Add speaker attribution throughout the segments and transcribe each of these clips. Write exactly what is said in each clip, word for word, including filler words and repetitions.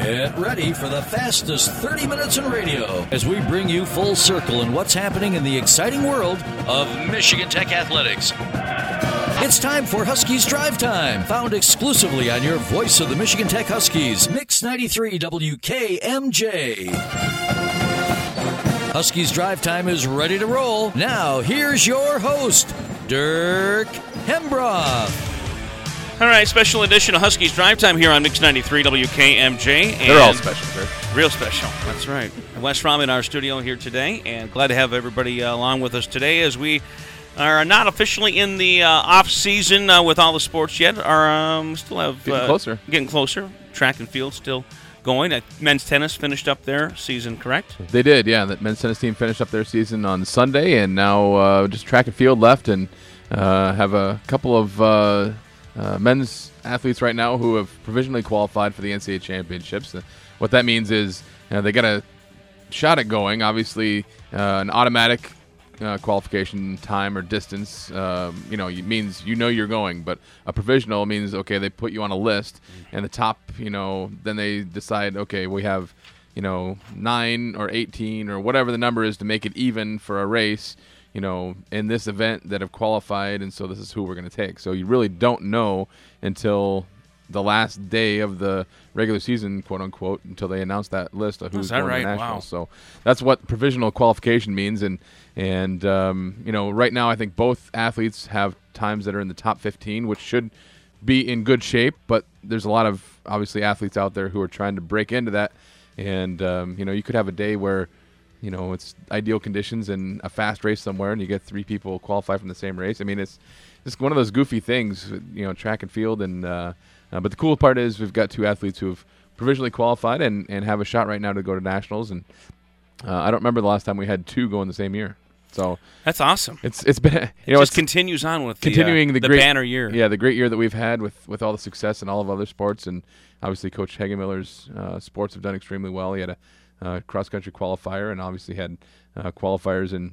Speaker 1: Get ready for the fastest thirty minutes in radio as we bring you full circle in what's happening in the exciting world of Michigan Tech athletics. It's time for Huskies Drive Time, found exclusively on your voice of the Michigan Tech Huskies, Mix ninety-three W K M J. Huskies Drive Time is ready to roll. Now, here's your host, Dirk Hembroff.
Speaker 2: All right, special edition of Huskies Drive Time here on Mix ninety-three W K M J. And
Speaker 3: they're all special, sir.
Speaker 2: Real special, that's right. Wes Fromm in our studio here today, and glad to have everybody uh, along with us today as we are not officially in the uh, off-season uh, with all the sports yet. Are um, still have
Speaker 3: Getting
Speaker 2: uh,
Speaker 3: closer.
Speaker 2: Getting closer. Track and field still going. Uh, men's tennis finished up their season, correct?
Speaker 3: They did, yeah. The men's tennis team finished up their season on Sunday, and now uh, just track and field left, and uh, have a couple of uh, uh, men's athletes right now who have provisionally qualified for the N C double A championships. Uh, what that means is you know, they got a shot at going. Obviously, uh, an automatic uh, qualification time or distance, um, you know, it means you know you're going. But a provisional means okay, they put you on a list, and the top, you know, then they decide okay, we have, you know, nine or eighteen or whatever the number is to make it even for a race, you know, in this event that have qualified, and so this is who we're going to take. So you really don't know until the last day of the regular season, quote unquote, until they announce that list of who's
Speaker 2: Is that
Speaker 3: going
Speaker 2: right?
Speaker 3: to nationals.
Speaker 2: Wow.
Speaker 3: So that's what provisional qualification means, and and um, you know, right now I think both athletes have times that are in the top fifteen, which should be in good shape. But there's a lot of obviously athletes out there who are trying to break into that, and um, you know, you could have a day where, you know, it's ideal conditions and a fast race somewhere, and you get three people qualify from the same race. I mean, it's just one of those goofy things, you know, track and field. And uh, uh, but the cool part is we've got two athletes who have provisionally qualified and, and have a shot right now to go to nationals. And uh, I don't remember the last time we had two go in the same year. So
Speaker 2: that's awesome.
Speaker 3: It's it's been you
Speaker 2: it
Speaker 3: know
Speaker 2: just
Speaker 3: it's
Speaker 2: continues on with
Speaker 3: continuing
Speaker 2: the, uh,
Speaker 3: the,
Speaker 2: the
Speaker 3: great,
Speaker 2: banner year.
Speaker 3: Yeah, the great year that we've had with, with all the success in all of other sports, and obviously Coach Hagemiller's uh, sports have done extremely well. He had a uh, cross country qualifier, and obviously had uh, qualifiers in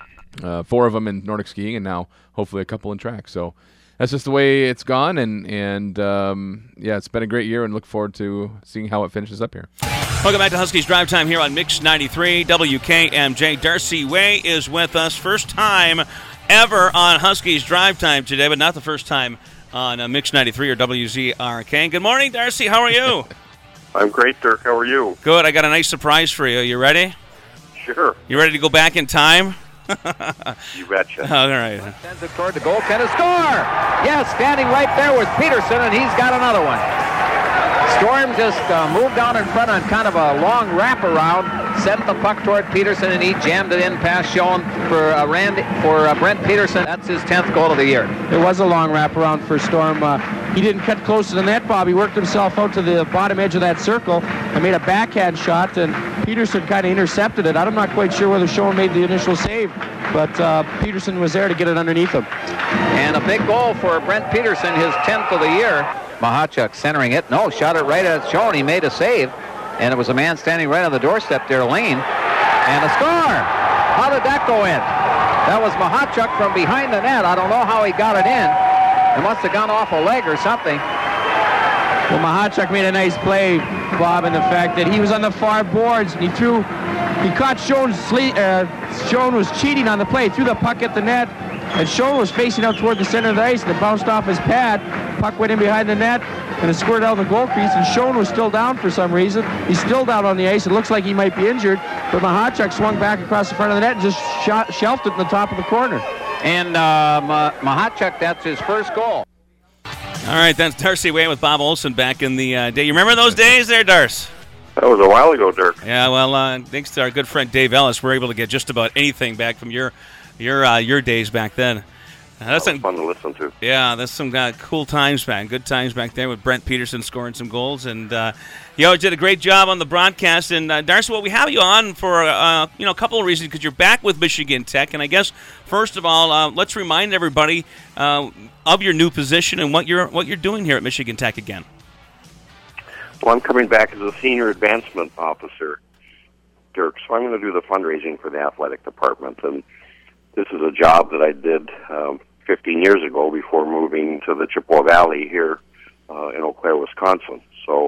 Speaker 3: uh, four of them in Nordic skiing, and now hopefully a couple in track. So that's just the way it's gone, and and um, yeah, it's been a great year, and look forward to seeing how it finishes up here.
Speaker 2: Welcome back to Huskies Drive Time here on Mix ninety-three W K M J. Darcy Way is with us. First time ever on Huskies Drive Time today, but not the first time on uh, Mix ninety-three or W Z R K. Good morning, Darcy. How are you?
Speaker 4: I'm great, Dirk. How are you?
Speaker 2: Good. I got a nice surprise for you. You ready?
Speaker 4: Sure.
Speaker 2: You ready to go back in time?
Speaker 4: You betcha.
Speaker 2: All right.
Speaker 5: Sends it toward the goal. Can it score? Yes, standing right there was Peterson, and he's got another one. Storm just uh, moved down in front on kind of a long wraparound, sent the puck toward Peterson, and he jammed it in past Schoen for uh, Randy, for uh, Brent Peterson. That's his tenth goal of the year.
Speaker 6: It was a long wraparound for Storm. Uh, he didn't cut close to the net, Bob. He worked himself out to the bottom edge of that circle and made a backhand shot, and Peterson kind of intercepted it. I'm not quite sure whether Schoen made the initial save, but uh, Peterson was there to get it underneath him.
Speaker 5: And a big goal for Brent Peterson, his tenth of the year. Mahachuk centering it. No, shot it right at Schoen. He made a save, and it was a man standing right on the doorstep there, Lane. And a score! How did that go in? That was Mahachuk from behind the net. I don't know how he got it in. It must have gone off a leg or something.
Speaker 6: Well, Mahachuk made a nice play, Bob, in the fact that he was on the far boards, and he threw, he caught Schoen's sleeve, uh, Schoen was cheating on the play, threw the puck at the net, and Schoen was facing out toward the center of the ice, and it bounced off his pad. Puck went in behind the net, and it squirted out of the goal crease, and Schoen was still down for some reason. He's still down on the ice. It looks like he might be injured, but Mahachuk swung back across the front of the net and just shot, shelved it in the top of the corner.
Speaker 5: And uh, Ma- Mahachuk, that's his first goal.
Speaker 2: All right, that's Darcy Way with Bob Olson back in the uh, day. You remember those days there, Darce?
Speaker 4: That was a while ago, Dirk.
Speaker 2: Yeah, well, uh, thanks to our good friend Dave Ellis, we're able to get just about anything back from your your uh, your days back then. Uh, that's
Speaker 4: that was
Speaker 2: some,
Speaker 4: fun to listen to.
Speaker 2: Yeah, that's some uh, cool times back, good times back there with Brent Peterson scoring some goals, and uh, you always did a great job on the broadcast. And uh, Darcy, well, we have you on for uh, you know a couple of reasons, because you're back with Michigan Tech, and I guess first of all, uh, let's remind everybody uh, of your new position and what you're what you're doing here at Michigan Tech again.
Speaker 4: Well, I'm coming back as a senior advancement officer, Dirk, so I'm going to do the fundraising for the athletic department, and this is a job that I did um, fifteen years ago before moving to the Chippewa Valley here uh, in Eau Claire, Wisconsin. So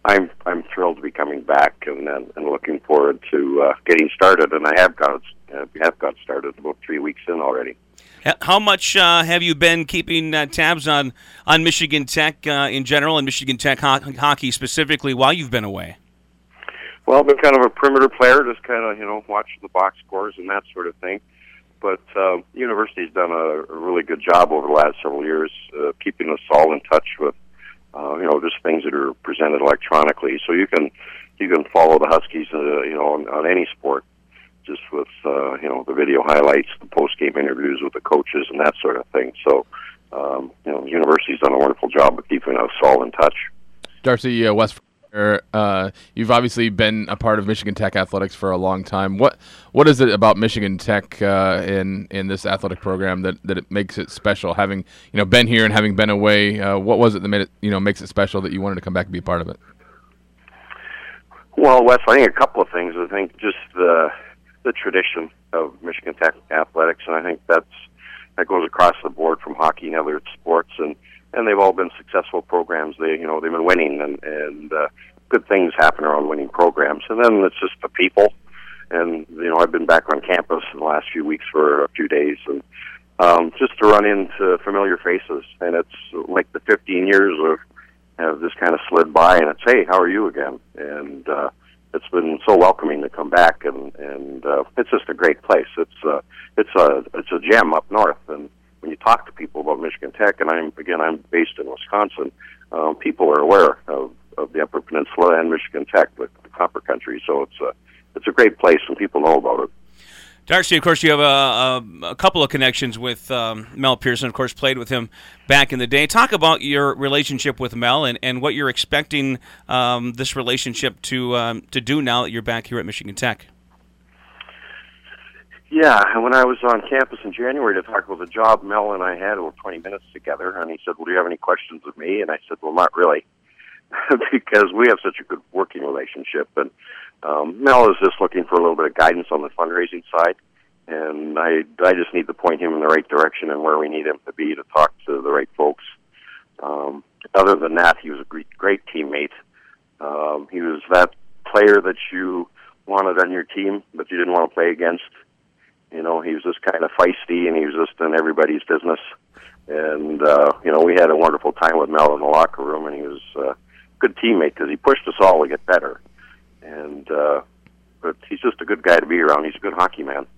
Speaker 4: I'm I'm thrilled to be coming back and and, and looking forward to uh, getting started. And I have got uh, have got started about three weeks in already.
Speaker 2: How much uh, have you been keeping uh, tabs on on Michigan Tech uh, in general and Michigan Tech ho- hockey specifically while you've been away?
Speaker 4: Well, I've been kind of a perimeter player, just kind of, you know, watching the box scores and that sort of thing. But uh, the university's done a, a really good job over the last several years uh, keeping us all in touch with, uh, you know, just things that are presented electronically. So you can you can follow the Huskies, uh, you know, on, on any sport, just with, uh, you know, the video highlights, the post-game interviews with the coaches and that sort of thing. So, um, you know, the university's done a wonderful job of keeping us all in touch.
Speaker 3: Darcy uh, West. Uh, you've obviously been a part of Michigan Tech athletics for a long time. What what is it about Michigan Tech uh, in in this athletic program that, that it makes it special? Having you know been here and having been away, uh, what was it that made it you know makes it special that you wanted to come back and be a part of it?
Speaker 4: Well, Wes, I think a couple of things. I think just the the tradition of Michigan Tech athletics, and I think that's that goes across the board from hockey and other sports, and. And they've all been successful programs. They, you know, they've been winning, and and uh, good things happen around winning programs. And then it's just the people. And you know, I've been back on campus in the last few weeks for a few days, and um, just to run into familiar faces. And it's like the fifteen years of have just kind of slid by, and it's hey, how are you again? And uh, it's been so welcoming to come back, and and uh, it's just a great place. It's uh, it's a it's a gem up north, and when you talk to people about Michigan Tech, and I'm again I'm based in Wisconsin, um, people are aware of, of the Upper Peninsula and Michigan Tech, the, the Copper Country. So it's a it's a great place, and people know about it.
Speaker 2: Darcy, of course, you have a, a, a couple of connections with um, Mel Pearson. Of course, played with him back in the day. Talk about your relationship with Mel and, and what you're expecting um, this relationship to um, to do now that you're back here at Michigan Tech.
Speaker 4: Yeah, and when I was on campus in January to talk about the job, Mel and I had over twenty minutes together, and he said, well, do you have any questions of me? And I said, well, not really, because we have such a good working relationship. And um, Mel is just looking for a little bit of guidance on the fundraising side, and I, I just need to point him in the right direction and where we need him to be to talk to the right folks. Um, other than that, he was a great, great teammate. Um, he was that player that you wanted on your team, but you didn't want to play against. You know, he was just kind of feisty, and he was just in everybody's business. And, uh, you know, we had a wonderful time with Mel in the locker room, and he was uh, a good teammate because he pushed us all to get better. And, uh, but he's just a good guy to be around. He's a good hockey man.